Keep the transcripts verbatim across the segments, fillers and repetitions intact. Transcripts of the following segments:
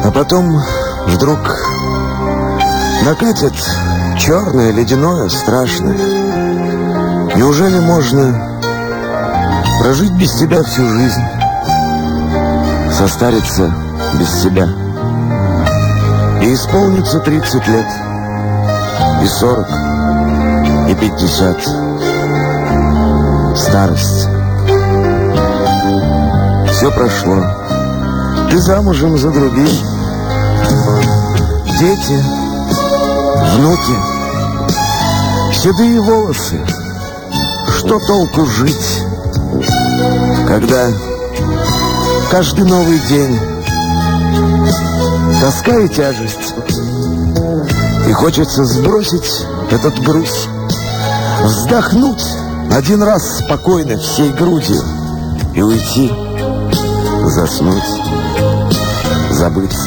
А потом вдруг накатит черное, ледяное, страшное. Неужели можно прожить без тебя всю жизнь, состариться без себя? И исполнится тридцать лет, и сорок, и пятьдесят. Старость. Все прошло. Ты замужем за другим. Дети, внуки, седые волосы. Что толку жить, когда каждый новый день тоска и тяжесть, и хочется сбросить этот груз, вздохнуть один раз спокойно всей грудью и уйти, заснуть, забыться.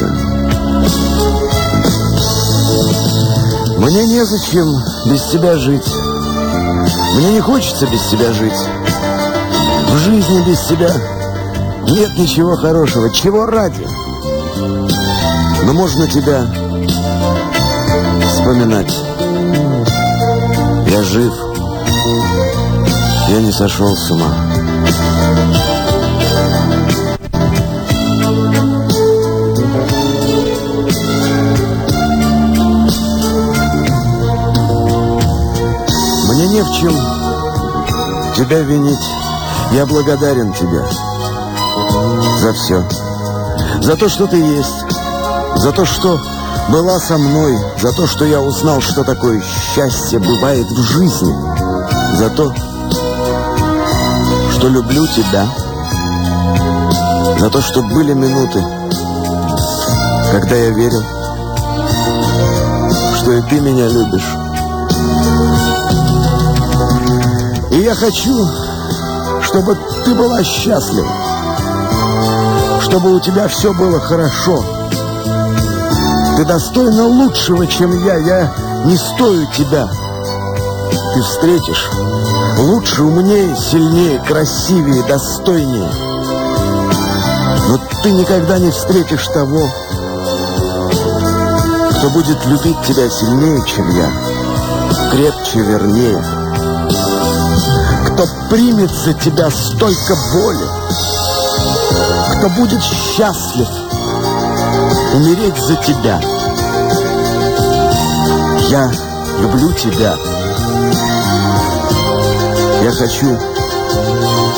Мне незачем без тебя жить. Мне не хочется без тебя жить. В жизни без тебя нет ничего хорошего. Чего ради? Но можно тебя вспоминать. Я жив. Я не сошел с ума. Мне не в чем тебя винить. Я благодарен тебе за все. За то, что ты есть. За то, что была со мной. За то, что я узнал, что такое счастье бывает в жизни. За то, что люблю тебя. За то, что были минуты, когда я верил, что и ты меня любишь. И я хочу, чтобы ты была счастлива, чтобы у тебя все было хорошо. Ты достойна лучшего, чем я. Я не стою тебя. Ты встретишь лучше, умнее, сильнее, красивее, достойнее. Но ты никогда не встретишь того, кто будет любить тебя сильнее, чем я, крепче, вернее, кто примет за тебя столько боли, кто будет счастлив умереть за тебя. Я люблю тебя. Я хочу,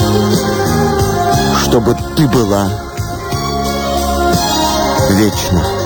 чтобы ты была вечно.